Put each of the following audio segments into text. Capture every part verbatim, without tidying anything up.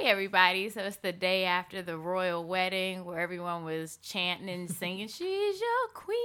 everybody. So it's the day after the royal wedding where everyone was chanting and singing, she's your queen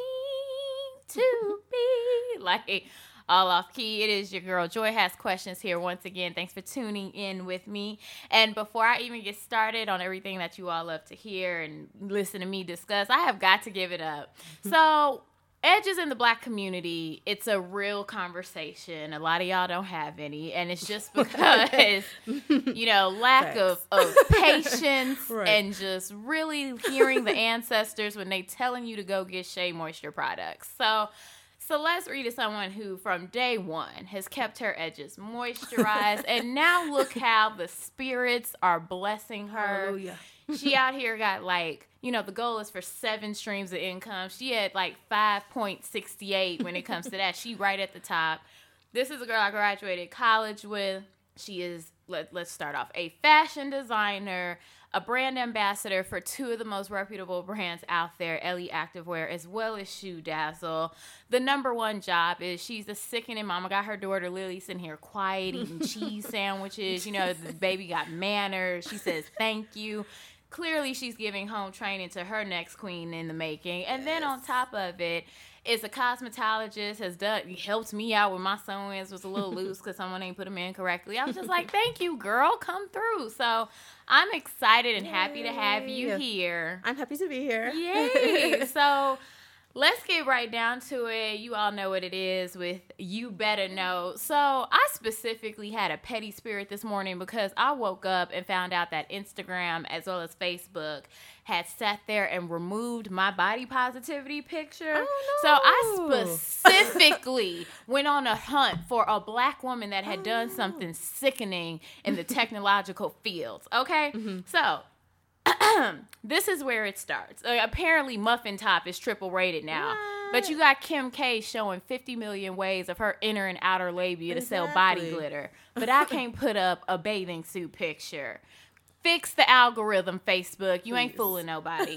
to be. Like, all off key. It is your girl, Joy Has Questions here once again. Thanks for tuning in with me. And before I even get started on everything that you all love to hear and listen to me discuss, I have got to give it up. So... edges in the Black community, it's a real conversation. A lot of y'all don't have any, and it's just because, you know, lack of, of patience right. and just really hearing the ancestors when they telling you to go get Shea Moisture products. So Celeste Reid is someone who, from day one, has kept her edges moisturized, and now look how the spirits are blessing her. Hallelujah. She out here got like, you know, the goal is for seven streams of income. She had like five point six eight when it comes to that. She right at the top. This is a girl I graduated college with. She is, let, let's start off, a fashion designer, a brand ambassador for two of the most reputable brands out there, Ellie Activewear, as well as Shoe Dazzle. The number one job is she's a sickening mama. Got her daughter Lily sitting here quiet, eating cheese sandwiches. You know, the baby got manners. She says thank you. Clearly, she's giving home training to her next queen in the making. And yes. then on top of it, is a cosmetologist, has done helped me out with my sew-ins, was a little loose because someone ain't put them in correctly. I was just like, thank you, girl. Come through. So I'm excited and Yay. happy to have you here. I'm happy to be here. Yay. So let's get right down to it. You all know what it is with You Better Know. So I specifically had a petty spirit this morning because I woke up and found out that Instagram as well as Facebook had sat there and removed my body positivity picture. Oh, no. So I specifically went on a hunt for a Black woman that had oh, done something sickening in the technological fields. Okay? Mm-hmm. So this is where it starts. Uh, apparently, Muffin Top is triple rated now. What? But you got Kim K showing fifty million ways of her inner and outer labia exactly. to sell body glitter. But I can't put up a bathing suit picture. Fix the algorithm, Facebook. You Please. ain't fooling nobody.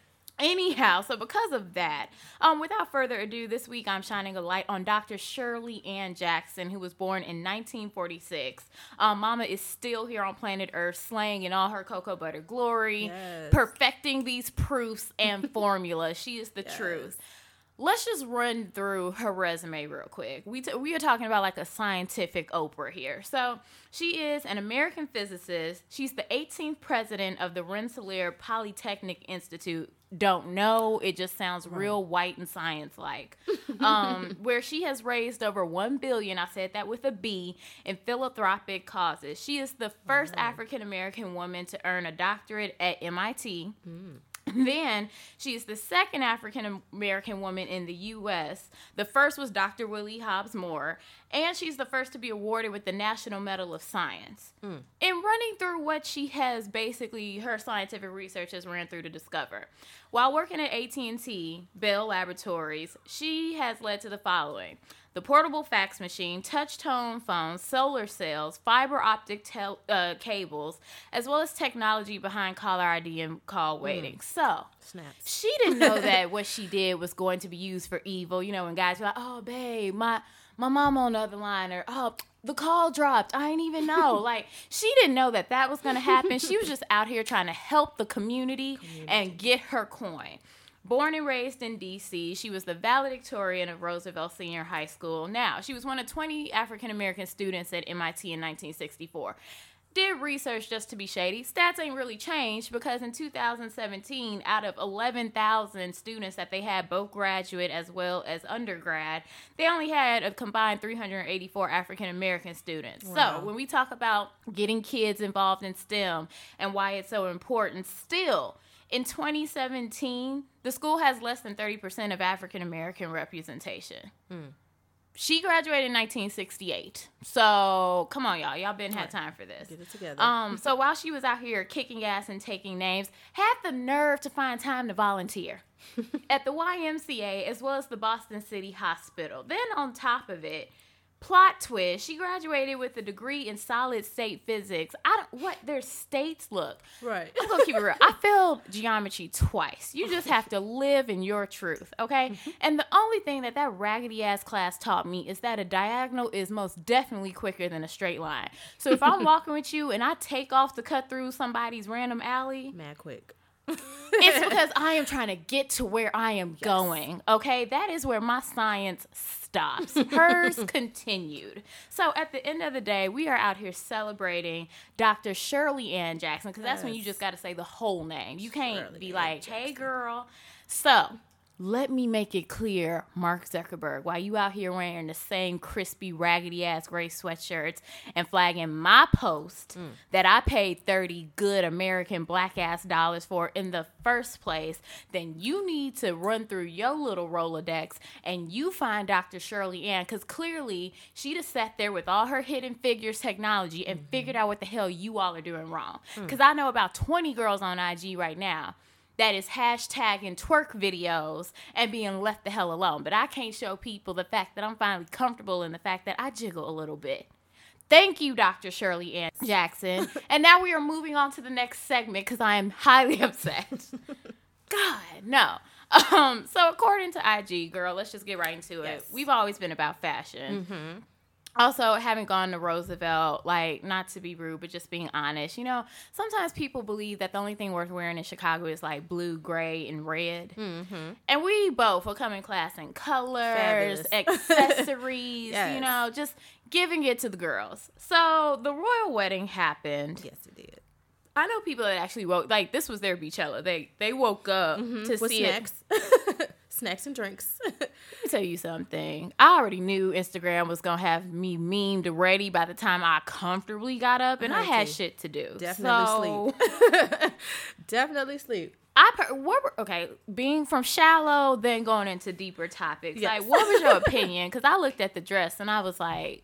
Anyhow, so because of that, um, without further ado, this week I'm shining a light on Doctor Shirley Ann Jackson, who was born in nineteen forty-six. Um, Mama is still here on planet Earth, slaying in all her cocoa butter glory, yes. perfecting these proofs and formulas. She is the yes. truth. Let's just run through her resume real quick. We t- we are talking about like a scientific Oprah here. So she is an American physicist. She's the eighteenth president of the Rensselaer Polytechnic Institute. Don't know. It just sounds right. real white and science-like. Um, where she has raised over one billion dollars, I said that with a B, in philanthropic causes. She is the first wow. African-American woman to earn a doctorate at M I T. Mm. Then she's the second African-American woman in the U S The first was Doctor Willie Hobbs Moore, and she's the first to be awarded with the National Medal of Science. Mm. In running through what she has basically, her scientific research has ran through to discover. While working at A T and T Bell Laboratories, she has led to the following: the portable fax machine, touch-tone phones, solar cells, fiber optic tel- uh, cables, as well as technology behind caller I D and call waiting. Mm. So, Snaps. She didn't know that what she did was going to be used for evil. You know, when guys were like, oh, babe, my, my mom on the other line, or, oh, the call dropped. I didn't even know. Like, she didn't know that that was going to happen. She was just out here trying to help the community, community. and get her coin. Born and raised in D C, she was the valedictorian of Roosevelt Senior High School. Now, she was one of twenty African-American students at M I T in nineteen sixty-four. Did research just to be shady. Stats ain't really changed because in two thousand seventeen, out of eleven thousand students that they had, both graduate as well as undergrad, they only had a combined three hundred eighty-four African-American students. Wow. So when we talk about getting kids involved in STEM and why it's so important, still, in twenty seventeen, the school has less than thirty percent of African-American representation. Mm. She graduated in nineteen sixty-eight. So, come on, y'all. Y'all been had time for this. Get it together. Um, so, while she was out here kicking ass and taking names, had the nerve to find time to volunteer at the Y M C A as well as the Boston City Hospital. Then, on top of it, Plot twist, she graduated with a degree in solid state physics. I don't, what their states look. Right. I'm going to keep it real. I failed geometry twice. You just have to live in your truth, okay? Mm-hmm. And the only thing that that raggedy-ass class taught me is that a diagonal is most definitely quicker than a straight line. So if I'm walking with you and I take off to cut through somebody's random alley. Mad quick. It's because I am trying to get to where I am yes. going, okay? That is where my science stops. Hers continued. So at the end of the day, we are out here celebrating Doctor Shirley Ann Jackson, because that's yes. when you just got to say the whole name. You can't Shirley be Ann like, Jackson. Hey, girl. So let me make it clear, Mark Zuckerberg, while you out here wearing the same crispy, raggedy-ass gray sweatshirts and flagging my post mm. that I paid thirty good American black-ass dollars for in the first place, then you need to run through your little Rolodex and you find Doctor Shirley Ann, because clearly she just sat there with all her Hidden Figures technology and mm-hmm. figured out what the hell you all are doing wrong. Because mm. I know about twenty girls on I G right now that is hashtagging twerk videos and being left the hell alone. But I can't show people the fact that I'm finally comfortable in the fact that I jiggle a little bit. Thank you, Doctor Shirley Ann Jackson. And now we are moving on to the next segment because I am highly upset. God, no. Um, so according to I G, girl, let's just get right into it. Yes. We've always been about fashion. Mm-hmm. Also, having gone to Roosevelt, like, not to be rude, but just being honest, you know, sometimes people believe that the only thing worth wearing in Chicago is, like, blue, gray, and red. Mm-hmm. And we both will come in class in colors, accessories, yes. you know, just giving it to the girls. So, the royal wedding happened. Yes, it did. I know people that actually woke, like, this was their Beachella. They they woke up mm-hmm. to With see snacks. it. Snacks and drinks. Let me tell you something. I already knew Instagram was going to have me memed ready by the time I comfortably got up, and I, I had shit to do. Definitely so, sleep. Definitely sleep. I per- what were, okay, being from shallow, then going into deeper topics. Yes. Like, what was your opinion? Because I looked at the dress, and I was like,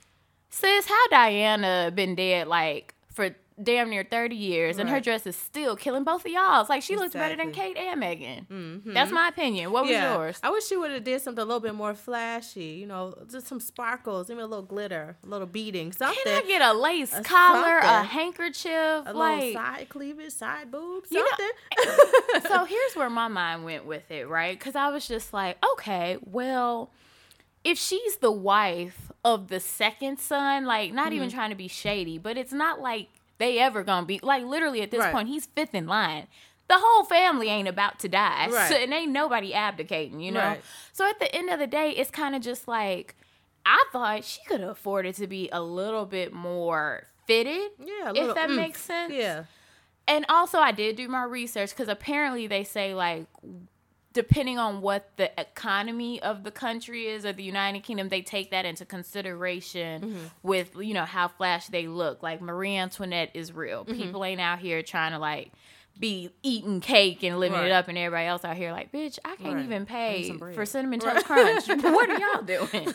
sis, how Diana been dead, like, for damn near thirty years, and right. her dress is still killing both of y'all. It's like she exactly. looks better than Kate and Megan. Mm-hmm. That's my opinion. What was yeah. yours? I wish she would have did something a little bit more flashy. You know, just some sparkles, maybe a little glitter, a little beading, something. Can I get a lace a collar, something. a handkerchief, a like little side cleavage, side boob, something? You know, so here's where my mind went with it, right? Because I was just like, okay, well, if she's the wife of the second son, like, not mm-hmm. even trying to be shady, but it's not like they ever gonna be, like, literally at this right. point, he's fifth in line. The whole family ain't about to die. Right. So, and ain't nobody abdicating, you know? Right. So at the end of the day, it's kind of just like, I thought she could have afforded to be a little bit more fitted. Yeah, a little, if that mm, makes sense. Yeah. And also, I did do my research, because apparently they say, like, depending on what the economy of the country is, or the United Kingdom, they take that into consideration mm-hmm. with, you know, how flash they look. Like, Marie Antoinette is real. Mm-hmm. People ain't out here trying to, like, be eating cake and living right. it up, and everybody else out here like, bitch, I can't right. even pay for Cinnamon Toast right. Crunch. What are y'all doing?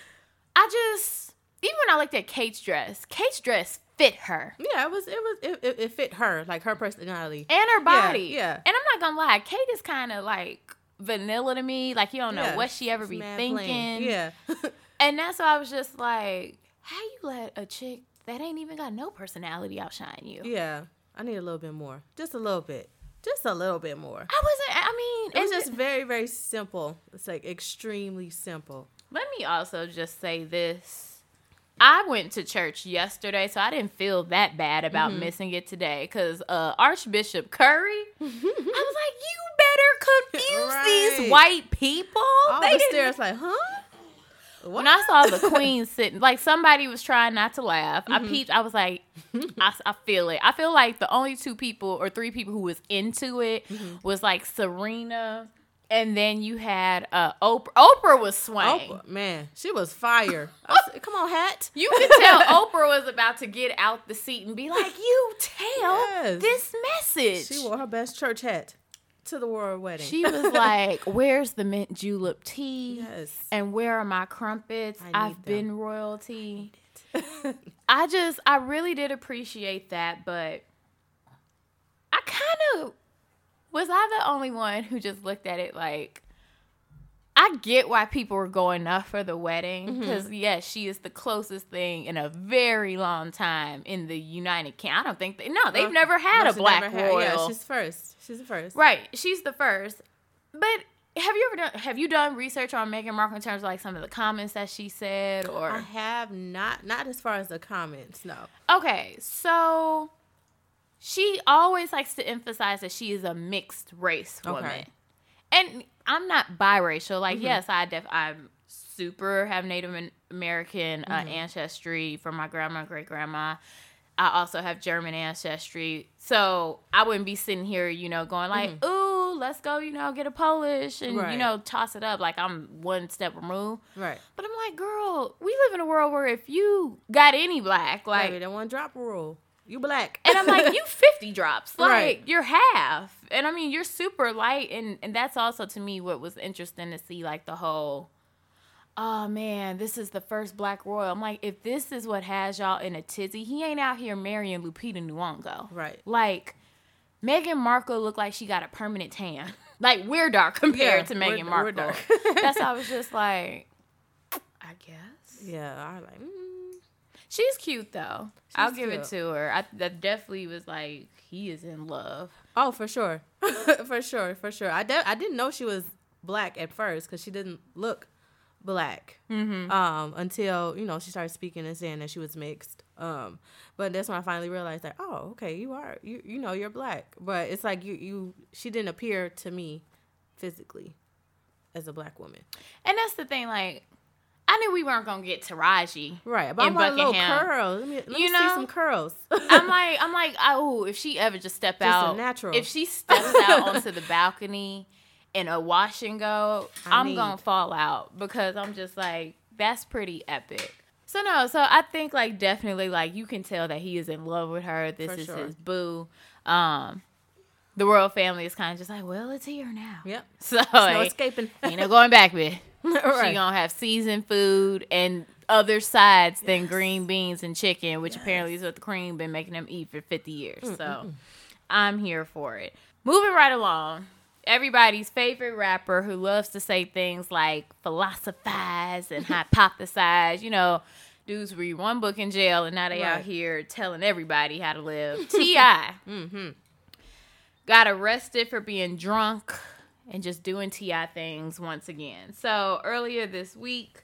I just, even when I looked at Kate's dress, Kate's dress fit her. Yeah, it was, it was, it, it fit her, like her personality. And her body. Yeah. yeah. And I'm not gonna lie, Kate is kind of like vanilla to me. Like, you don't know yeah, what she ever be thinking. Plain. Yeah. And that's why I was just like, how you let a chick that ain't even got no personality outshine you? Yeah. I need a little bit more. Just a little bit. Just a little bit more. I wasn't, I mean. It was just very, very simple. It's like extremely simple. Let me also just say this. I went to church yesterday, so I didn't feel that bad about mm-hmm. missing it today, because uh, Archbishop Curry, I was like, you better confuse right. these white people. All they the stairs like, huh? What? When I saw the queen sitting, like, somebody was trying not to laugh. Mm-hmm. I peeped. I was like, I, I feel it. I feel like the only two people or three people who was into it mm-hmm. was, like, Serena. And then you had uh, Oprah. Oprah was swaying. Oprah, man, she was fire. I said, come on, hat. You could tell Oprah was about to get out the seat and be like, you tell yes. this message. She wore her best church hat to the royal wedding. She was like, where's the mint julep tea? Yes. And where are my crumpets? I've them. been royalty. I, I just, I really did appreciate that, but I kind of... Was I the only one who just looked at it like, I I get why people were going up for the wedding because, mm-hmm. yes, she is the closest thing in a very long time in the United Kingdom. I don't think they, no, they've uh, never had no, a black royal. Had, yeah, she's first. She's the first. Right, she's the first. But have you ever done? Have you done research on Meghan Markle in terms of like some of the comments that she said? Or I have not, not as far as the comments. No. Okay, so she always likes to emphasize that she is a mixed race woman. Okay. And I'm not biracial. Like, mm-hmm. yes, I def- I'm super have Native American uh, mm-hmm. ancestry from my grandma and great grandma. I also have German ancestry. So I wouldn't be sitting here, you know, going like, mm-hmm. ooh, let's go, you know, get a Polish and, right. you know, toss it up like I'm one step removed. Right. But I'm like, girl, we live in a world where if you got any black, like. Maybe that one drop rule. You black. And I'm like, you fifty drops. Like, right. you're half. And I mean, you're super light. And, and that's also, to me, what was interesting to see, like, the whole, oh, man, this is the first black royal. I'm like, if this is what has y'all in a tizzy, he ain't out here marrying Lupita Nyong'o. Right. Like, Meghan Markle looked like she got a permanent tan. Like, we're dark compared yeah, to Meghan Markle. We're dark. That's how I was just like, I guess. Yeah, I was like, mm. She's cute, though. She's I'll give cute. it to her. I that definitely was like, he is in love. Oh, for sure. for sure, for sure. I, de- I didn't know she was black at first because she didn't look black mm-hmm. um, until, you know, she started speaking and saying that she was mixed. Um, but that's when I finally realized, like, oh, okay, you are, you you know, you're black. But it's like you, you she didn't appear to me physically as a black woman. And that's the thing, like, I knew we weren't gonna get Taraji, right? But I'm like, little curls. Let me, let you me know? see some curls. I'm like, I'm like, oh, if she ever just step just out, a natural. If she steps out onto the balcony in a wash and go, I I'm need. gonna fall out because I'm just like, that's pretty epic. So no, so I think like definitely like you can tell that he is in love with her. This For is sure. his boo. Um, the royal family is kind of just like, well, it's here now. Yep. So There's like, no escaping. Ain't no going back, bitch. Right. She gonna have seasoned food and other sides yes. than green beans and chicken, which yes. apparently is what the Queen been making them eat for fifty years. Mm-mm. So I'm here for it. Moving right along. Everybody's favorite rapper who loves to say things like philosophize and hypothesize. You know, dudes read one book in jail and now they right. out here telling everybody how to live. T I mm-hmm. got arrested for being drunk and just doing T I things once again. So earlier this week,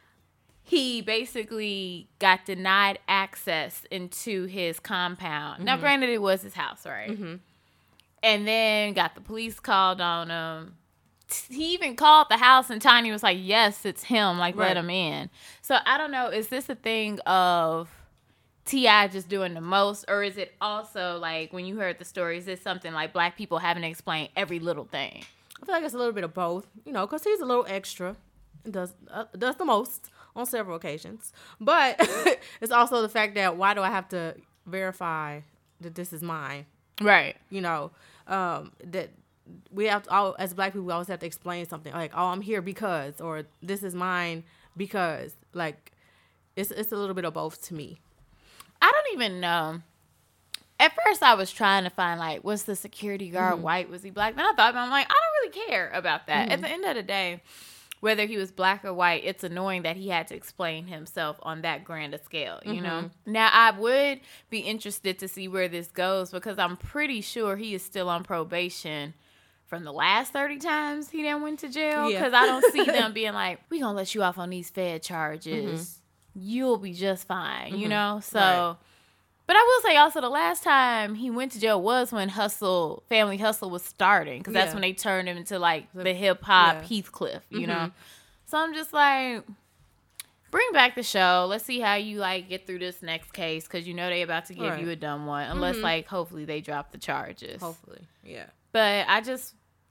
he basically got denied access into his compound. Mm-hmm. Now, granted, it was his house, right? Mm-hmm. And then got the police called on him. He even called the house and Tiny was like, yes, it's him. Like, right. let him in. So I don't know. Is this a thing of T I just doing the most, or is it also like when you heard the story, is this something like black people having to explain every little thing? I feel like it's a little bit of both, you know, because he's a little extra and does uh, does the most on several occasions. But it's also the fact that why do I have to verify that this is mine? Right. You know, um, that we have to, all, as black people, we always have to explain something like, oh, I'm here because, or this is mine because. Like, it's it's a little bit of both to me. I don't even know. At first, I was trying to find, like, was the security guard mm-hmm. white? Was he black? Then I thought about it. I'm like, I don't really care about that. Mm-hmm. At the end of the day, whether he was black or white, it's annoying that he had to explain himself on that grand a scale, you mm-hmm. know? Now, I would be interested to see where this goes because I'm pretty sure he is still on probation from the last thirty times he done went to jail. Because yeah. I don't see them being like, we going to let you off on these Fed charges. Mm-hmm. You'll be just fine, mm-hmm. you know? So... Right. But I will say also the last time he went to jail was when Hustle, Family Hustle was starting. Because that's yeah. when they turned him into like the hip hop yeah. Heathcliff, you mm-hmm. know? So I'm just like, bring back the show. Let's see how you like get through this next case. Because you know they about to give right. you a dumb one. Unless mm-hmm. like hopefully they drop the charges. Hopefully, yeah. But I just,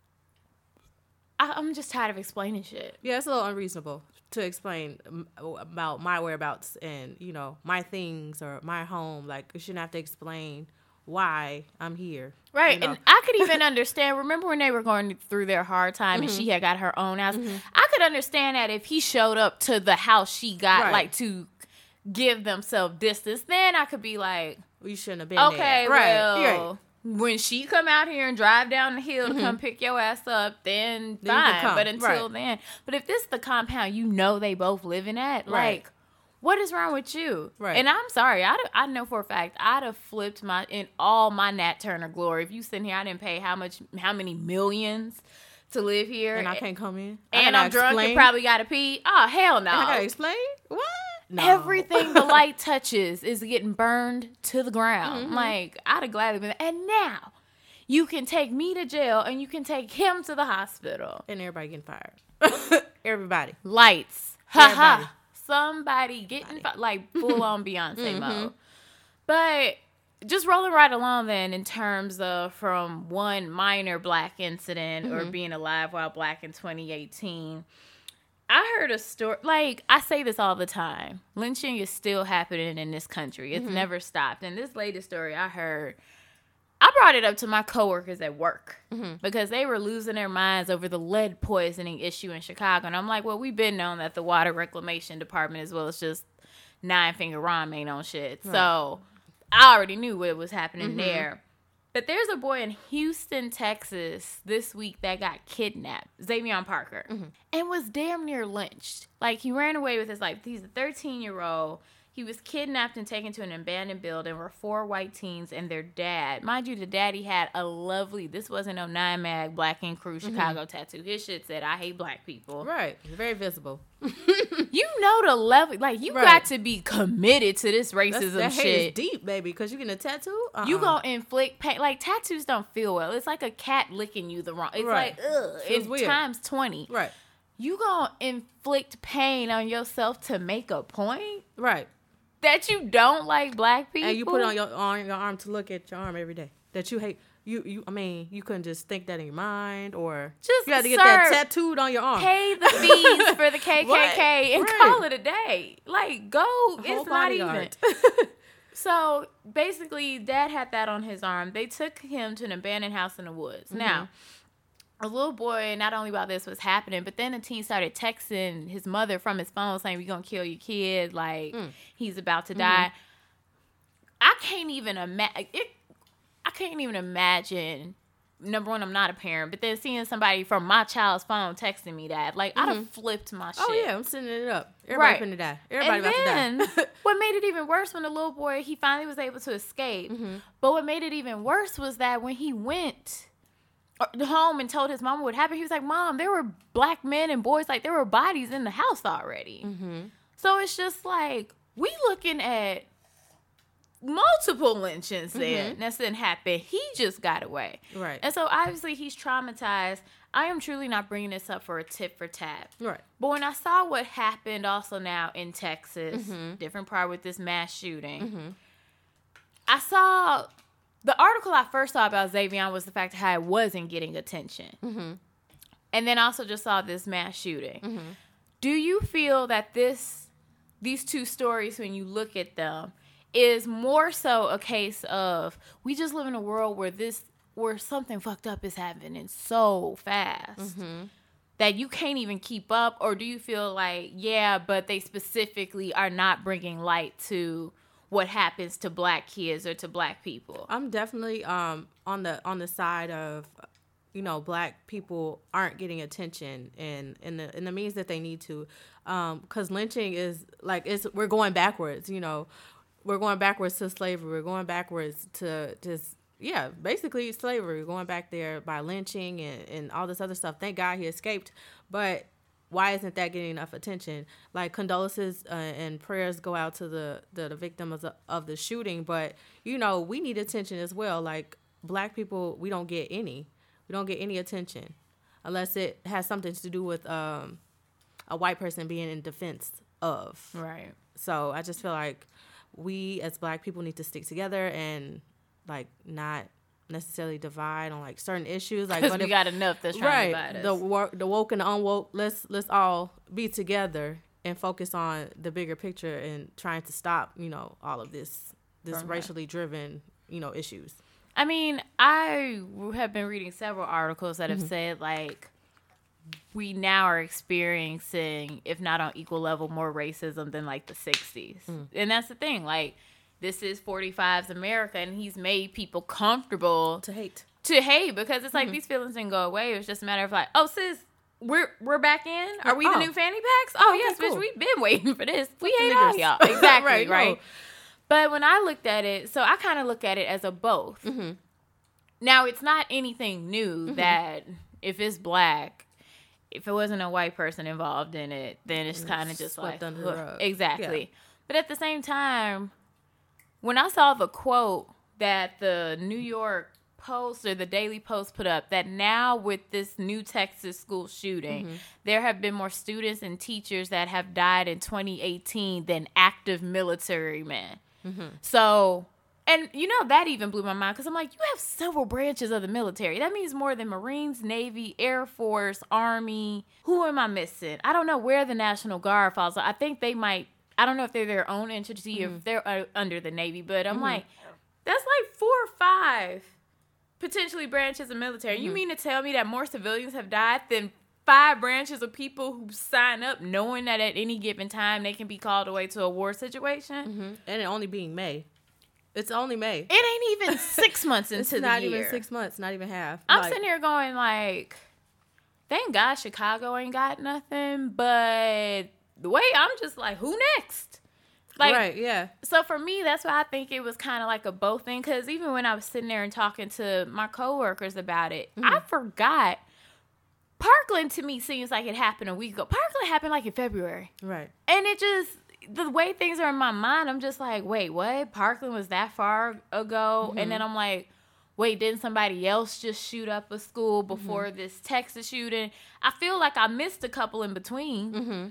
I, I'm just tired of explaining shit. Yeah, it's a little unreasonable to explain about my whereabouts and, you know, my things or my home. Like, you shouldn't have to explain why I'm here. Right. You know? And I could even understand, remember when they were going through their hard time mm-hmm. and she had got her own house? Mm-hmm. I could understand that if he showed up to the house she got, right. like, to give themselves distance, then I could be like, well, you shouldn't have been okay, there. Right. well, right. when she come out here and drive down the hill mm-hmm. to come pick your ass up, then, then fine. But until right. then, but if this is the compound you know they both living at, right. like, what is wrong with you? Right. And I'm sorry, I I know for a fact I'd have flipped my in all my Nat Turner glory. If you sitting here, I didn't pay how much, how many millions to live here, and I can't come in, and I'm drunk explain. and probably gotta pee. Oh hell no! And I gotta explain what. No. Everything the light touches is getting burned to the ground. Mm-hmm. Like, I'd have gladly been. And now, you can take me to jail and you can take him to the hospital. And everybody getting fired. Everybody. Lights. Ha ha. Somebody getting, fi- like, full on Beyonce mm-hmm. mode. But just rolling right along then in terms of from one minor black incident mm-hmm. or being alive while black in twenty eighteen. I heard a story, like, I say this all the time. Lynching is still happening in this country. It's mm-hmm. never stopped. And this latest story I heard, I brought it up to my coworkers at work mm-hmm. because they were losing their minds over the lead poisoning issue in Chicago. And I'm like, well, we've been known that the Water Reclamation Department, as well as just Nine Finger Ron, ain't on shit. Right. So I already knew what was happening mm-hmm. there. But there's a boy in Houston, Texas this week that got kidnapped, Xavion Parker, mm-hmm. and was damn near lynched. Like, he ran away with his life. He's a thirteen-year-old. He was kidnapped and taken to an abandoned building where four white teens and their dad. Mind you, the daddy had a lovely, this wasn't no nine mag Black Ink Crew Chicago mm-hmm. tattoo. His shit said, I hate black people. Right. Very visible. You know the level. Like, you right. got to be committed to this racism That's, that shit. hate is deep, baby, because you getting a tattoo? Uh-uh. You gonna inflict pain. Like, tattoos don't feel well. It's like a cat licking you the wrong. It's right. like, ugh. It's weird. Times twenty. Right. You gonna inflict pain on yourself to make a point? Right. That you don't like black people, and you put it on your on your arm to look at your arm every day. That you hate you you. I mean, you couldn't just think that in your mind, or just you had to get sir, that tattooed on your arm. Pay the fees for the K K K right. and right. call it a day. Like, go. The it's not even. So basically, Dad had that on his arm. They took him to an abandoned house in the woods. Mm-hmm. Now, a little boy, not only while this was happening, but then the teen started texting his mother from his phone saying, we're going to kill your kid. Like, mm. he's about to mm-hmm. die. I can't even imagine. I can't even imagine. Number one, I'm not a parent, but then seeing somebody from my child's phone texting me that, like, mm-hmm. I'd have flipped my shit. Oh, yeah, I'm sending it up. Everybody right. finna die. Everybody and about then, to die. What made it even worse when the little boy, he finally was able to escape. Mm-hmm. But what made it even worse was that when he went home and told his mama what happened, he was like, Mom, there were black men and boys, like, there were bodies in the house already. Mm-hmm. So it's just like, we looking at multiple lynchings there. Mm-hmm. That didn't happen. He just got away. Right. And so obviously he's traumatized. I am truly not bringing this up for a tit for tat. Right. But when I saw what happened also now in Texas, mm-hmm. different part with this mass shooting, mm-hmm. I saw... The article I first saw about Xavion was the fact of how it wasn't getting attention. Mm-hmm. And then I also just saw this mass shooting. Mm-hmm. Do you feel that this, these two stories, when you look at them, is more so a case of we just live in a world where this, where something fucked up is happening so fast mm-hmm. that you can't even keep up? Or do you feel like, yeah, but they specifically are not bringing light to what happens to black kids or to black people? I'm definitely um on the on the side of, you know, black people aren't getting attention in in the in the means that they need to, um because lynching is like, it's we're going backwards. You know, we're going backwards to slavery. We're going backwards to just yeah, basically slavery. We're going back there by lynching and and all this other stuff. Thank God he escaped, but why isn't that getting enough attention? Like, condolences uh, and prayers go out to the, the, the victim of the, of the shooting. But, you know, we need attention as well. Like, black people, we don't get any. We don't get any attention unless it has something to do with um, a white person being in defense of. Right. So I just feel like we as black people need to stick together and, like, not necessarily divide on like certain issues, like, but we if, got enough that's trying right, to divide us. The work, the woke and the unwoke. Let's let's all be together and focus on the bigger picture and trying to stop, you know, all of this this From racially that. driven, you know, issues. I mean, I have been reading several articles that have mm-hmm. said like we now are experiencing, if not on equal level, more racism than like the sixties, mm. and that's the thing, like. this is forty-five's America, and he's made people comfortable To hate. to hate because it's like Mm-hmm. these feelings didn't go away. It was just a matter of like, oh, sis, we're we're back in. Are we Oh. the new fanny packs? Oh, Okay, yes, cool. bitch, we've been waiting for this. We Fuck the hate all niggers. y'all. Exactly, Right, right? no. But when I looked at it, so I kind of look at it as a both. Mm-hmm. Now, it's not anything new that if it's black, if it wasn't a white person involved in it, then it's kind of just swept like, under the huh. rug. Exactly. Yeah. But at the same time, when I saw the quote that the New York Post or the Daily Post put up, that now with this new Texas school shooting, Mm-hmm. there have been more students and teachers that have died in twenty eighteen than active military men. Mm-hmm. So, and you know, that even blew my mind because I'm like, you have several branches of the military. That means more than Marines, Navy, Air Force, Army. Who am I missing? I don't know where the National Guard falls. I think they might, I don't know if they're their own entity Mm-hmm. or if they're uh, under the Navy, but I'm like, that's like four or five potentially branches of military. Mm-hmm. You mean to tell me that more civilians have died than five branches of people who sign up knowing that at any given time they can be called away to a war situation? Mm-hmm. And it only being May. It's only May. It ain't even six months into It's the not year. even six months. Not even half. I'm Like, sitting here going like, thank God Chicago ain't got nothing. But the way I'm just like, who next? Like, right, yeah. so for me, that's why I think it was kind of like a both thing. Because even when I was sitting there and talking to my coworkers about it, I forgot. Parkland to me seems like it happened a week ago. Parkland happened like in February. Right. And it just, the way things are in my mind, I'm just like, wait, what? Parkland was that far ago? Mm-hmm. And then I'm like, wait, didn't somebody else just shoot up a school before Mm-hmm. this Texas shooting? I feel like I missed a couple in between. Mm-hmm.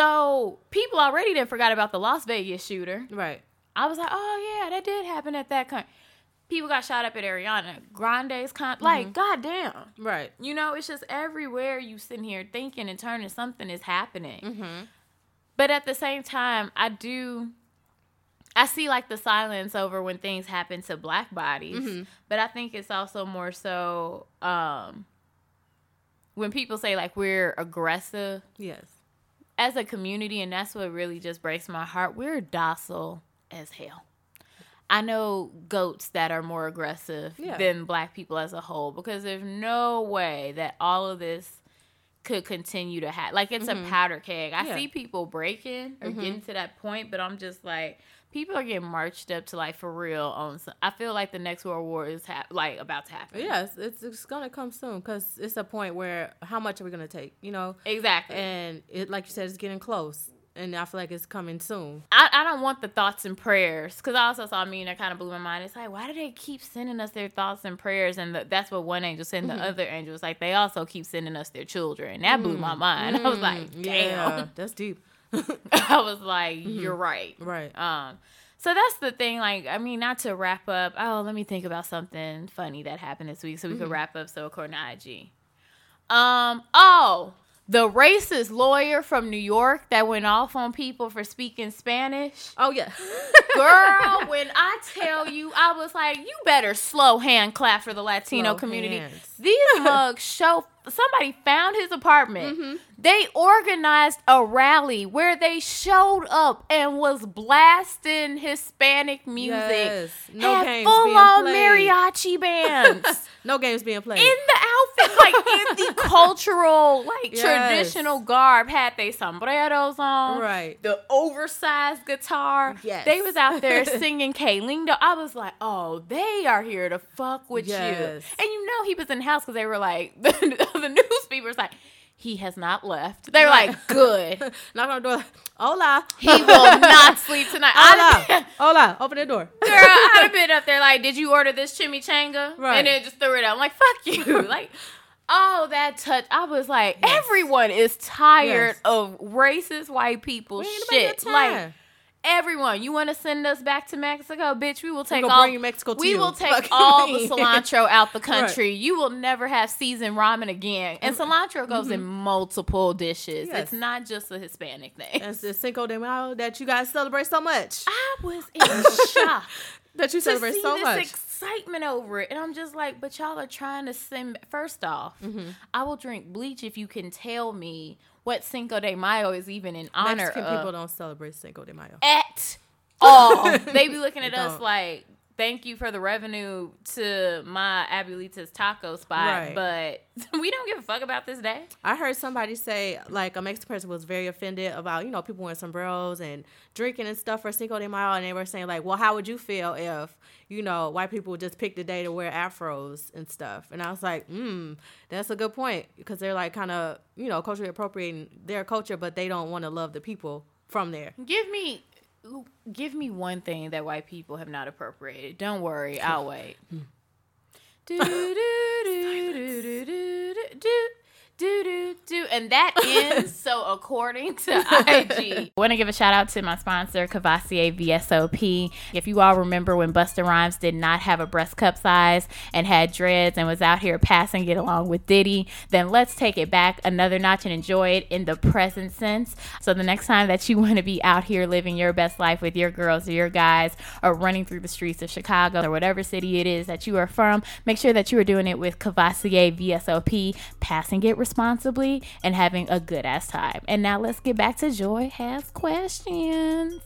So people already didn't forgot about the Las Vegas shooter. Right. I was like, oh, yeah, that did happen at that con. People got shot up at Ariana Grande's con. Like, goddamn. Right. You know, it's just everywhere you sitting here thinking and turning, something is happening. Mm-hmm. But at the same time, I do, I see like the silence over when things happen to black bodies. Mm-hmm. But I think it's also more so um, when people say like we're aggressive Yes. as a community, and that's what really just breaks my heart. We're docile as hell. I know goats that are more aggressive Yeah. than black people as a whole because there's no way that all of this could continue to happen. Like, it's Mm-hmm. a powder keg. I Yeah. see people breaking or Mm-hmm. getting to that point, but I'm just like, people are getting marched up to, like, for real. On some, I feel like the next world war is, ha- like, about to happen. Yes, it's, it's going to come soon because it's a point where how much are we going to take, you know? Exactly. And it, like you said, it's getting close. And I feel like it's coming soon. I, I don't want the thoughts and prayers because I also saw a meme that kind of blew my mind. It's like, why do they keep sending us their thoughts and prayers? And the, that's what one angel said. And Mm-hmm. the other angel was like, they also keep sending us their children. That blew my mind. I was like, damn. Yeah, that's deep. I was like, you're right. Right. Um, so that's the thing. Like, I mean, not to wrap up. Oh, let me think about something funny that happened this week so we could wrap up. So according to I G, um, oh. The racist lawyer from New York that went off on people for speaking Spanish. Oh, yeah. Girl, when I tell you, I was like, you better slow hand clap for the Latino Slow community. hands. These mugs show, somebody found his apartment. Mm-hmm. They organized a rally where they showed up and was blasting Hispanic music. Yes. No Had games full being on played. mariachi bands. No games being played. In the outfit, like in the cultural, like Yes. traditional garb, had they sombreros on, Right. the oversized guitar. Yes. They was out there singing K Lindo. I was like, oh, they are here to fuck with Yes. you. And you know he was in the house because they were like, the, the news people was like, he has not left. They were Right. like, good. Knock on the door. Hola. He will not sleep tonight. I'd have Hola. Hola. Open the door. Girl, I'd have been up there like, did you order this chimichanga? Right. And then just threw it out. I'm like, fuck you. Like, oh, that touch. I was like, Yes. everyone is tired Yes. of racist white people We ain't shit. about Like, your time. everyone, you want to send us back to Mexico? Bitch, we will take gonna all, bring Mexico to we you. will take Fuck all me. the cilantro out the country. You will never have seasoned ramen again. And cilantro goes in multiple dishes. Yes. It's not just a Hispanic thing. It's the Cinco de Mayo that you guys celebrate so much. I was in shock. That you To celebrate see so this much. excitement over it, and I'm just like, but y'all are trying to send. First off, Mm-hmm. I will drink bleach if you can tell me what Cinco de Mayo is even in honor Mexican of. people don't celebrate Cinco de Mayo. At all. They be looking at They us don't. like, thank you for the revenue to my Abuelita's taco spot, Right. but we don't give a fuck about this day. I heard somebody say, like, a Mexican person was very offended about, you know, people wearing sombreros and drinking and stuff for Cinco de Mayo, and they were saying, like, well, how would you feel if, you know, white people would just pick the day to wear afros and stuff? And I was like, hmm, that's a good point, because they're, like, kind of, you know, culturally appropriating their culture, but they don't want to love the people from there. Give me... Give me one thing that white people have not appropriated. Don't worry, I'll wait. do, do, do, do, do, do, do, do, do, do, and that ends. So according to I G, I want to give a shout out to my sponsor, Cavassier V S O P. If you all remember when Busta Rhymes did not have a breast cup size and had dreads and was out here passing it along with Diddy, then let's take it back another notch and enjoy it in the present sense. So the next time that you want to be out here living your best life with your girls or your guys, or running through the streets of Chicago or whatever city it is that you are from, make sure that you are doing it with Cavassier V S O P, passing it responsibly and having a good ass time. And now let's get back to Joy Has Questions.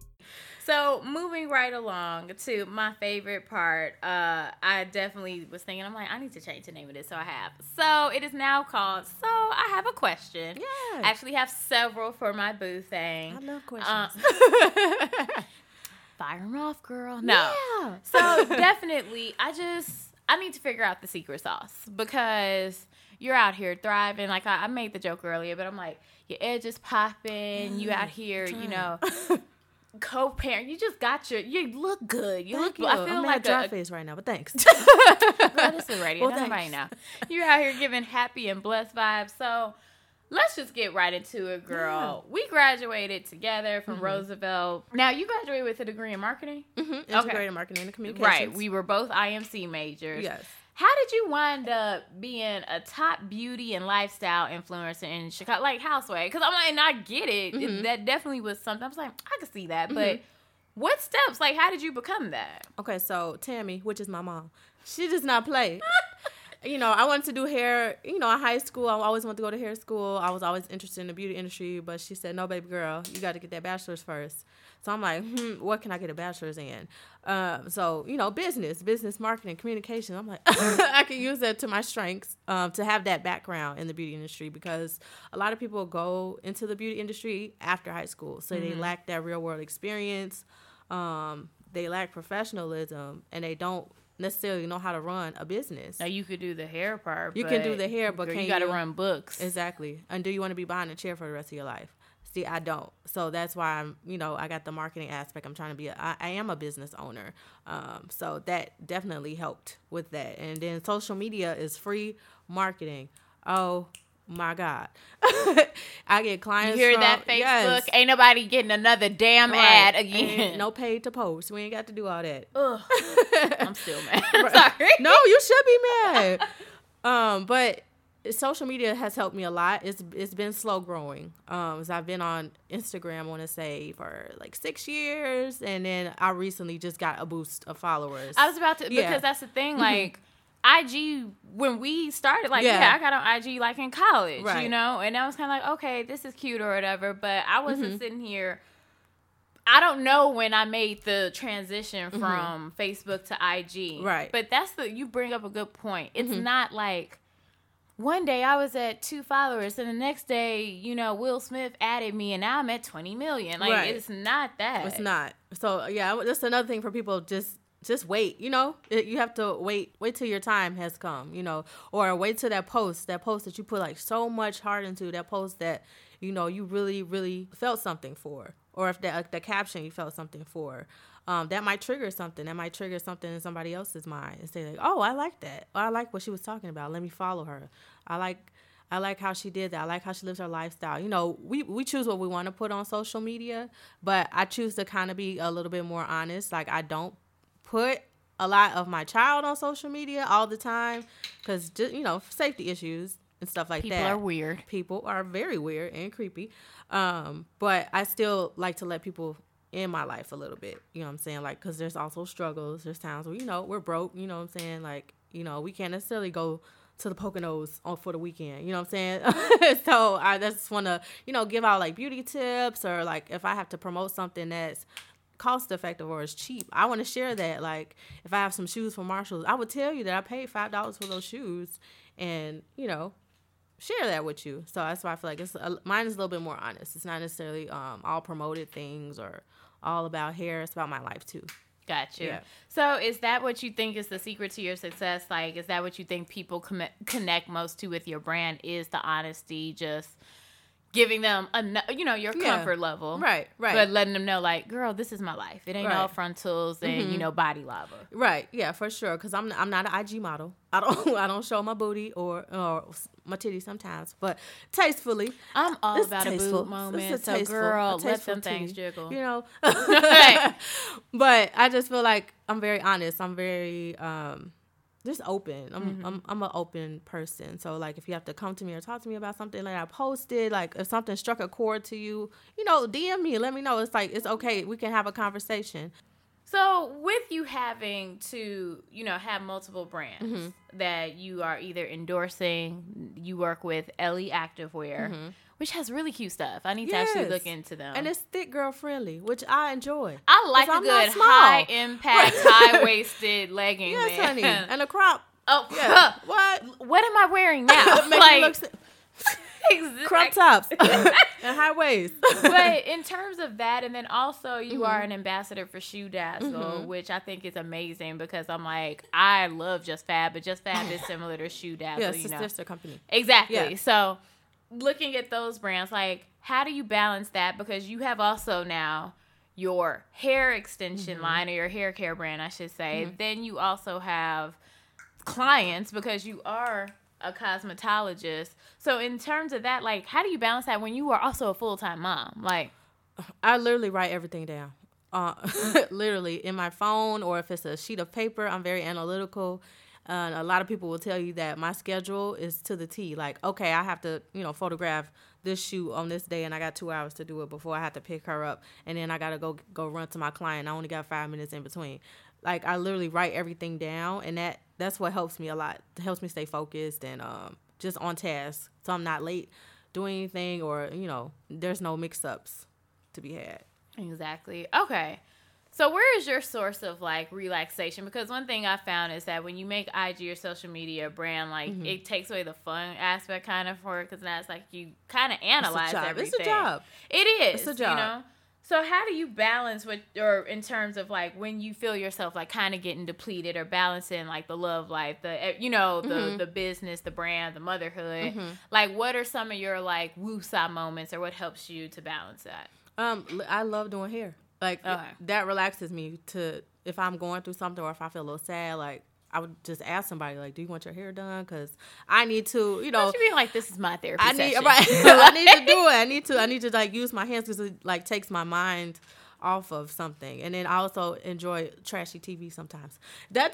So moving right along to my favorite part, uh, I definitely was thinking, I'm like, I need to change the name of this, so I have. So it is now called, So I Have a Question. Yeah. I actually have several for my boo thing. I love questions. Uh, fire them off, girl. No. Yeah. So definitely, I just, I need to figure out the secret sauce, because you're out here thriving. Like I, I made the joke earlier, but I'm like, your edges popping. You out here, you know, co-parent. You just got your, you look good. You Thank look, you. I feel I'm like at dry a, face right now, but thanks. girl, this is radio. Well, Nobody thanks. know. You're out here giving happy and blessed vibes. So let's just get right into it, girl. We graduated together from Mm-hmm. Roosevelt. Now, you graduated with a degree in marketing? Mm-hmm. Integrated marketing and communications. Right. We were both I M C majors. Yes. How did you wind up being a top beauty and lifestyle influencer in Chicago, like Houseway? Because I'm like, and I get it. Mm-hmm. it. That definitely was something. I was like, I could see that. But what steps? Like, how did you become that? Okay, so Tammy, which is my mom, she does not play. You know, I wanted to do hair, you know, in high school. I always wanted to go to hair school. I was always interested in the beauty industry, but she said, no, baby girl, you got to get that bachelor's first. So I'm like, hmm, what can I get a bachelor's in? Um, so, you know, business, business marketing, communication. I'm like, I can use that to my strengths, um, to have that background in the beauty industry, because a lot of people go into the beauty industry after high school. So mm-hmm. they lack that real world experience. Um, they lack professionalism, and they don't necessarily know how to run a business. Now, you could do the hair part. You can do the hair, but girl, can you got to you- run books. Exactly. And do you want to be behind a chair for the rest of your life? See, I don't. So that's why I'm, you know, I got the marketing aspect. I'm trying to be, a, I, I am a business owner. Um, so that definitely helped with that. And then social media is free marketing. Oh my God. I get clients. You hear from, that, Facebook? Yes. Ain't nobody getting another damn Right. ad And again. no paid to post. We ain't got to do all that. Ugh. I'm still mad. Sorry. No, you should be mad. Um, but social media has helped me a lot. It's it's been slow growing. Um, so I've been on Instagram, I want to say, for like six years, and then I recently just got a boost of followers. I was about to, Yeah. because that's the thing, like, I G, when we started, like, Yeah. yeah, I got on I G, like, in college, Right. you know? And I was kind of like, okay, this is cute or whatever, but I wasn't sitting here. I don't know when I made the transition from Facebook to I G. Right. But that's the, you bring up a good point. It's not like, one day I was at two followers, and the next day, you know, Will Smith added me, and now I'm at twenty million. Like, Right. it's not that. It's not. So yeah, that's another thing for people. Just just wait. You know, It- you have to wait. Wait till your time has come. You know, or wait till that post. That post that you put like so much heart into. That post that you know you really really felt something for. Or if the the caption you felt something for. Um, that might trigger something. That might trigger something in somebody else's mind and say like, "Oh, I like that. Oh, I like what she was talking about. Let me follow her. I like, I like how she did that. I like how she lives her lifestyle." You know, we we choose what we want to put on social media, but I choose to kind of be a little bit more honest. Like I don't put a lot of my child on social media all the time because just you know safety issues and stuff like People that. are weird. People are very weird and creepy. Um, but I still like to let people in my life a little bit, you know what I'm saying? Like, cause there's also struggles. There's times where, you know, we're broke, you know what I'm saying? Like, you know, we can't necessarily go to the Poconos on for the weekend, you know what I'm saying? So I just want to, you know, give out like beauty tips, or like if I have to promote something that's cost effective or it's cheap. I want to share that. Like if I have some shoes from Marshalls, I would tell you that I paid five dollars for those shoes, and you know, share that with you. So that's why I feel like it's a, mine is a little bit more honest. It's not necessarily um, all promoted things or all about hair. It's about my life too. Got you. Yeah. So is that what you think is the secret to your success? Like, is that what you think people com- connect most to with your brand is the honesty, just giving them, a, you know, your Yeah. comfort level. Right, right. But letting them know, like, girl, this is my life. It ain't Right. all frontals and, Mm-hmm. you know, body lava. Right, yeah, for sure. Cause I'm I'm not an I G model. I don't I don't show my booty or or my titties sometimes, but tastefully. I'm all It's about tasteful. a boob moment. It's a So, tasteful- girl, a let tasteful them things titty, jiggle. You know. Right. But I just feel like I'm very honest. I'm very um just open. I'm Mm-hmm. I'm I'm an open person. So like if you have to come to me or talk to me about something that I posted, like if something struck a chord to you, you know, D M me, let me know. It's like it's okay. We can have a conversation. So with you having to, you know, have multiple brands Mm-hmm. that you are either endorsing, you work with Ellie Activewear, which has really cute stuff. I need to actually Mm-hmm. Yes. look into them. And it's thick girl friendly, which I enjoy. I like 'Cause a I'm not good small. high impact, high waisted legging. Yes, man. honey. And a crop. Oh, Yeah. What? what am I wearing now? Make like it look si- exact- crop tops and high waist. But in terms of that, and then also you Mm-hmm. are an ambassador for Shoe Dazzle, which I think is amazing because I'm like, I love Just Fab, but Just Fab is similar to Shoe Dazzle, Yes, you it's know. sister company. Exactly. Yeah. So looking at those brands, like how do you balance that? Because you have also now your hair extension Mm-hmm. line or your hair care brand, I should say. Then you also have clients because you are a cosmetologist. So in terms of that, like how do you balance that when you are also a full-time mom? Like I literally write everything down. Uh, literally in my phone, or if it's a sheet of paper, I'm very analytical. Uh, a lot of people will tell you that my schedule is to the T. Like, okay, I have to, you know, photograph this shoot on this day, and I got two hours to do it before I have to pick her up, and then I gotta go go run to my client. I only got five minutes in between. Like, I literally write everything down, and that that's what helps me a lot. It helps me stay focused and um, just on task, so I'm not late doing anything, or you know, there's no mix-ups to be had. Exactly. Okay. So where is your source of like relaxation? Because one thing I found is that when you make I G or social media a brand, like Mm-hmm. it takes away the fun aspect kind of for it, because now it's like you kind of analyze job. everything. It's a job. It is. It's a job. You know. So how do you balance with, or in terms of like when you feel yourself like kind of getting depleted, or balancing like the love life, the you know the Mm-hmm. the business, the brand, the motherhood. Like what are some of your like woo-saw moments, or what helps you to balance that? Um, l- I love doing hair. Like Okay. that relaxes me. To if I'm going through something, or if I feel a little sad, like I would just ask somebody, like, "Do you want your hair done?" Because I need to, you know. Don't you mean like this is my therapy I need session? right. I need to do it. I need to. I need to like use my hands because it like takes my mind off of something. And then I also enjoy trashy T V sometimes. That's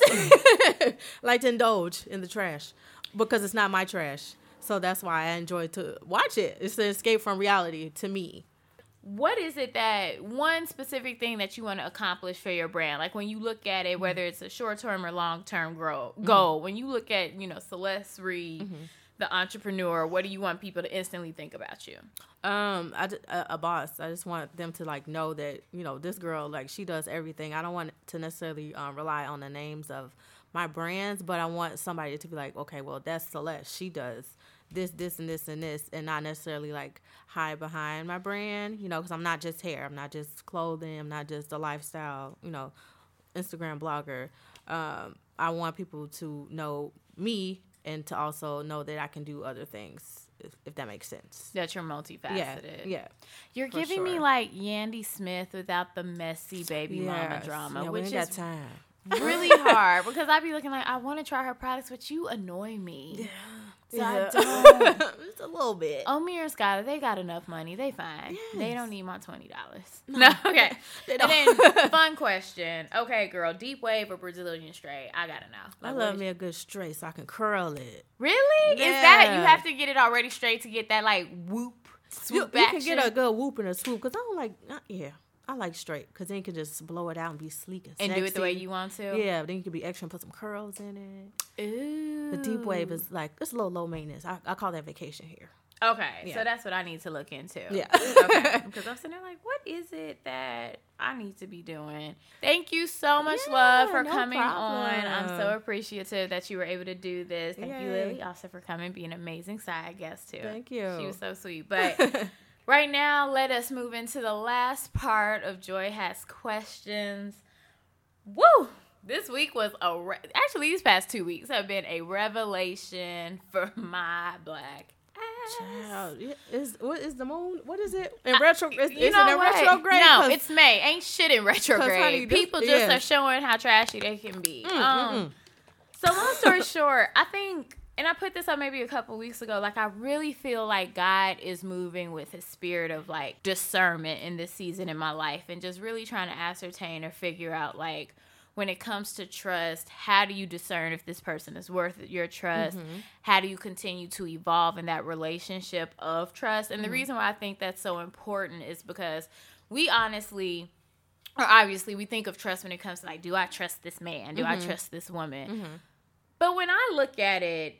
like to indulge in the trash because it's not my trash. So that's why I enjoy to watch it. It's an escape from reality to me. What is it that one specific thing that you want to accomplish for your brand? Like when you look at it, whether it's a short term or long term goal, goal, when you look at, you know, Celeste Reed, the entrepreneur, what do you want people to instantly think about you? Um, I ju- a, a boss. I just want them to like know that, you know, this girl, like, she does everything. I don't want to necessarily um, rely on the names of my brands, but I want somebody to be like, okay, well, that's Celeste. She does this, this, and this, and this, and not necessarily like hide behind my brand, you know, because I'm not just hair. I'm not just clothing. I'm not just a lifestyle, you know, Instagram blogger. Um, I want people to know me and to also know that I can do other things, if, if that makes sense. That you're multifaceted. Yeah, yeah. You're For giving me sure. like Yandy Smith without the messy baby mama Yes. drama, Yeah, we which ain't is got time. really hard because I be looking like I want to try her products, but you annoy me. So I don't. Just a little bit. Omier and Skylar, they got enough money. They fine. They Yes. don't need my twenty dollars. No, okay. They And don't. then, fun question. Okay, girl, deep wave or Brazilian straight? I gotta know. I Like, love what me is- a good straight so I can curl it. Really? Is that you Yeah. have to get it already straight to get that like whoop swoop You, you back? can get a good whoop and a swoop because I don't like, not, yeah, I like straight because then you can just blow it out and be sleek and and sexy. do it the way you want to. Yeah, then you can be extra and put some curls in it. Ooh. The deep wave is like, it's a little low maintenance. I, I call that vacation hair. Okay, Yeah. so that's what I need to look into. Yeah. Okay, because I'm sitting there like, what is it that I need to be doing? Thank you so much, Yeah, love, for no coming problem. on. I'm so appreciative that you were able to do this. Thank you, Yay. Lily, also for coming, being an amazing side guest too. Thank you. She was so sweet. But right now, let us move into the last part of Joy Has Questions. Woo! This week was a re- actually these past two weeks have been a revelation for my black ass. Child, yeah, is what is the moon? What is it in retro? Is, You is know it in what? retrograde? No, 'Cause- it's May. Ain't shit in retrograde. honey, this- People just yeah. are showing how trashy they can be. Mm, um, mm, mm. So long story short, I think, and I put this up maybe a couple weeks ago, like I really feel like God is moving with his spirit of like discernment in this season in my life and just really trying to ascertain or figure out like when it comes to trust, how do you discern if this person is worth your trust? Mm-hmm. How do you continue to evolve in that relationship of trust? And Mm-hmm. the reason why I think that's so important is because we honestly, or obviously, we think of trust when it comes to like, do I trust this man? Do Mm-hmm. I trust this woman? Mm-hmm. But when I look at it,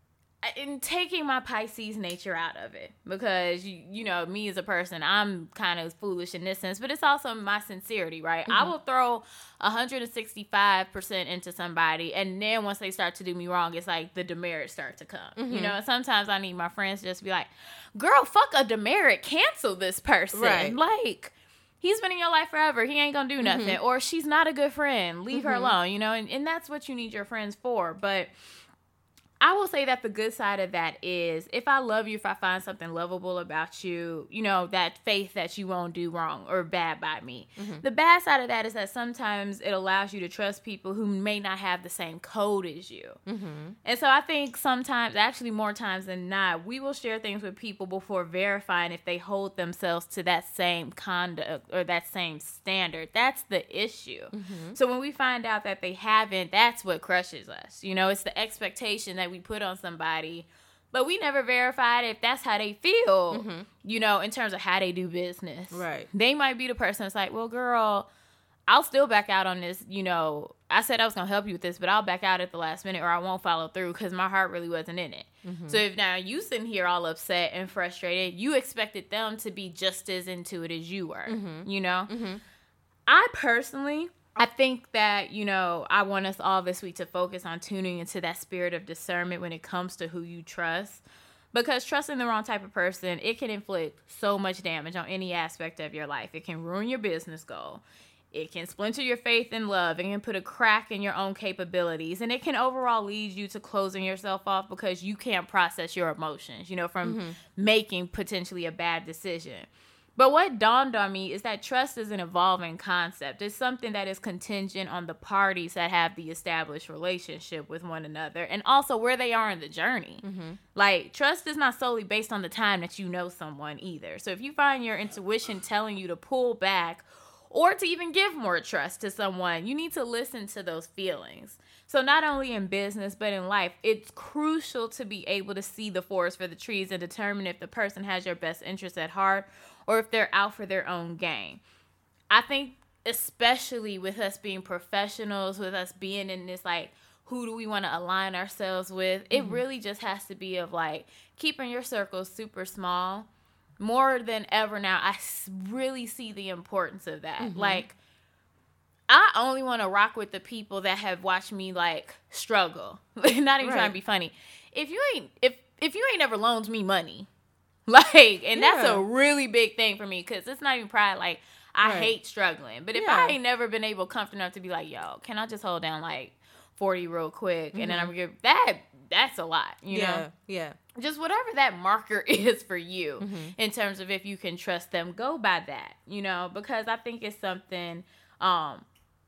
in taking my Pisces nature out of it, because, you, you know, me as a person, I'm kind of foolish in this sense, but it's also my sincerity, right? Mm-hmm. I will throw one hundred sixty-five percent into somebody, and then once they start to do me wrong, it's like the demerits start to come, Mm-hmm. you know? And sometimes I need my friends to just be like, girl, fuck a demerit, cancel this person. Right. Like, he's been in your life forever. He ain't gonna do nothing. Mm-hmm. Or she's not a good friend. Leave her Mm-hmm. alone, you know? And, and that's what you need your friends for. But I will say that the good side of that is if I love you, if I find something lovable about you, you know, that faith that you won't do wrong or bad by me. Mm-hmm. The bad side of that is that sometimes it allows you to trust people who may not have the same code as you. Mm-hmm. And so I think sometimes, actually more times than not, we will share things with people before verifying if they hold themselves to that same conduct or that same standard. That's the issue. Mm-hmm. So when we find out that they haven't, that's what crushes us. You know, it's the expectation that we put on somebody, but we never verified if that's how they feel, Mm-hmm. you know, in terms of how they do business. Right. They might be the person that's like, well, girl, I'll still back out on this. You know, I said I was going to help you with this, but I'll back out at the last minute or I won't follow through because my heart really wasn't in it. Mm-hmm. So if now you sitting here all upset and frustrated, you expected them to be just as into it as you were, Mm-hmm. you know? Mm-hmm. I personally, I think that, you know, I want us all this week to focus on tuning into that spirit of discernment when it comes to who you trust. Because trusting the wrong type of person, it can inflict so much damage on any aspect of your life. It can ruin your business goal. It can splinter your faith in love. It can put a crack in your own capabilities. And it can overall lead you to closing yourself off because you can't process your emotions, you know, from Mm-hmm. making potentially a bad decision. But what dawned on me is that trust is an evolving concept. It's something that is contingent on the parties that have the established relationship with one another and also where they are in the journey. Mm-hmm. Like, trust is not solely based on the time that you know someone either. So if you find your intuition telling you to pull back or to even give more trust to someone, you need to listen to those feelings. So not only in business, but in life, it's crucial to be able to see the forest for the trees and determine if the person has your best interest at heart or if they're out for their own gain. I think especially with us being professionals, with us being in this, like, who do we want to align ourselves with? It Mm-hmm. really just has to be of, like, keeping your circles super small. More than ever now, I really see the importance of that. Mm-hmm. Like, I only want to rock with the people that have watched me, like, struggle. Not even Right. trying to be funny. If you ain't, if, if you ain't never loaned me money, like, and that's Yeah. a really big thing for me because it's not even pride. Like, I Right. hate struggling. But if Yeah. I ain't never been able, comfortable enough to be like, yo, can I just hold down, like, forty real quick? Mm-hmm. And then I'm going to give that, that's a lot, you yeah. know? Yeah. Just whatever that marker is for you Mm-hmm. in terms of if you can trust them, go by that, you know, because I think it's something, um,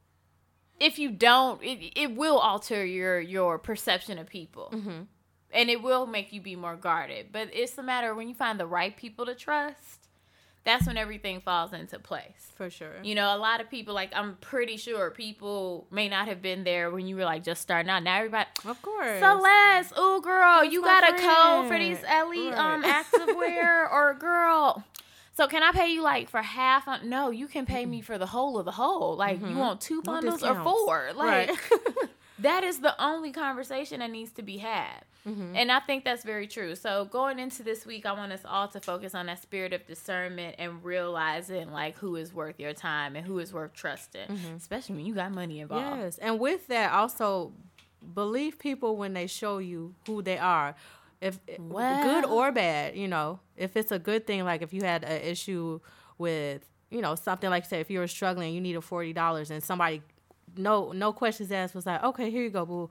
if you don't, it, it will alter your, your perception of people Mm-hmm. and it will make you be more guarded. But it's a matter of when you find the right people to trust, that's when everything falls into place. For sure. You know, a lot of people, like, I'm pretty sure people may not have been there when you were, like, just starting out. Now everybody, Of course. Celeste, oh, girl, That's you my got a code for friend. these Ellie Right. um activewear? Or, girl, so can I pay you, like, for half? On- no, you can pay me for the whole of the whole. Like, you Mhm. want two No bundles or discounts. four? Like, Right. that is the only conversation that needs to be had. Mm-hmm. And I think that's very true. So going into this week, I want us all to focus on that spirit of discernment and realizing like who is worth your time and who is worth trusting, mm-hmm. especially when you got money involved. Yes. And with that, also believe people when they show you who they are. If well, good or bad, you know, if it's a good thing, like if you had an issue with, you know, something like, say, if you were struggling, you needed forty dollars and somebody, no no questions asked, was like, okay, here you go, boo.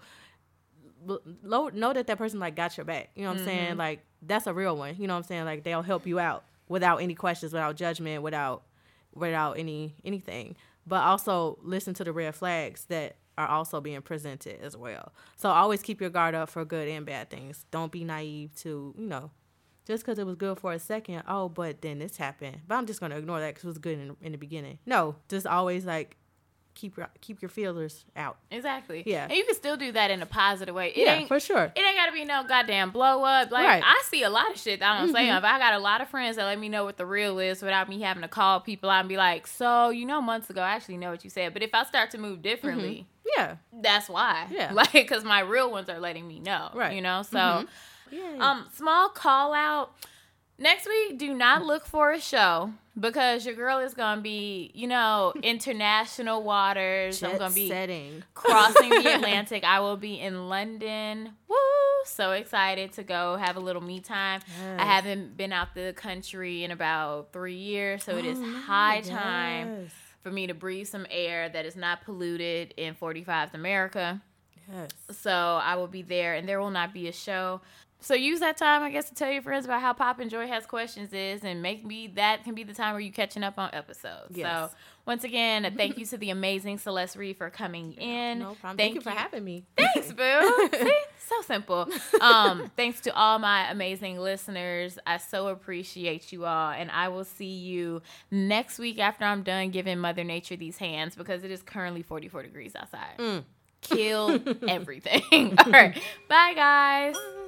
Know, know that that person, like, got your back. You know what mm-hmm. I'm saying? Like, that's a real one. You know what I'm saying? Like, they'll help you out without any questions, without judgment, without without any anything. But also listen to the red flags that are also being presented as well. So always keep your guard up for good and bad things. Don't be naive to, you know, just because it was good for a second, oh, but then this happened. But I'm just going to ignore that because it was good in, in the beginning. No, just always, like, keep your keep your feelers out. Exactly. Yeah. And you can still do that in a positive way. It yeah, ain't, for sure. It ain't got to be no goddamn blow up. Like, right. I see a lot of shit that I don't mm-hmm. say. If I got a lot of friends that let me know what the real is without me having to call people out and be like, so, you know, months ago, I actually know what you said. But if I start to move differently, mm-hmm. yeah, that's why. Yeah. Like, because my real ones are letting me know. Right. You know? So, mm-hmm. yeah. um, small call out. Next week, do not look for a show because your girl is going to be, you know, international waters. Jet I'm going to be setting. crossing the Atlantic. I will be in London. Woo! So excited to go have a little me time. Yes. I haven't been out the country in about three years, so it is oh, high yes. time for me to breathe some air that is not polluted in forty-fifth America. Yes. So I will be there, and there will not be a show. So use that time, I guess, to tell your friends about how Poppin' Joy Has Questions is, and make me that can be the time where you're catching up on episodes. Yes. So once again, thank you to the amazing Celeste Reed for coming in. No problem. Thank, thank you for having me. Thanks, boo. See? So simple. Um, thanks to all my amazing listeners. I so appreciate you all, and I will see you next week after I'm done giving Mother Nature these hands because it is currently forty-four degrees outside. Mm. Kill everything. All right. Bye, guys.